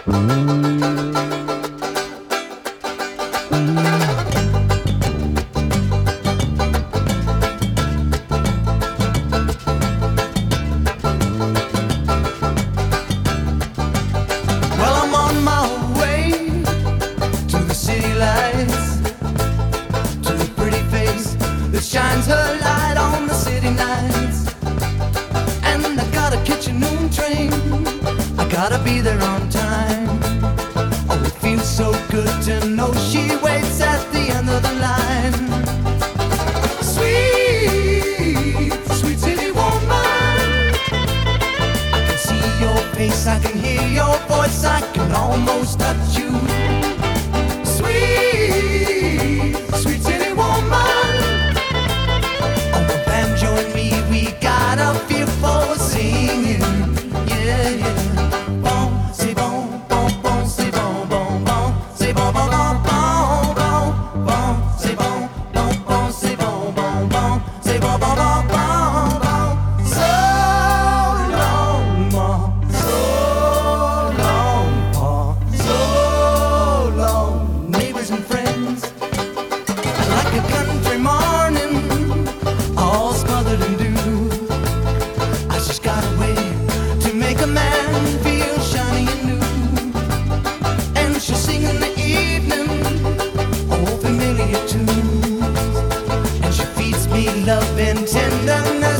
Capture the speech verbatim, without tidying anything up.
Shines her light on the city nights. And I gotta catch a noon train, I gotta be there on time. Oh, it feels so good to know she waits at the end of the line. Sweet, sweet city woman, I can see your face, I can hear your voice, I can almost touch you. Sweet, sweet city woman, a feel for singing, yeah, yeah. Bon, c'est bon, bon, bon, c'est bon, bon, bon, c'est bon, bon, bon, bon, bon, bon, c'est bon, bon, bon, c'est bon, bon, bon, c'est bon, bon, bon, bon, bon. So long, ma, so long, pa, so long, neighbors and friends. Like a country morning, all smothered in dew. A man feel shiny and new, and she'll sing in the evening old familiar tunes, and she feeds me love and tenderness.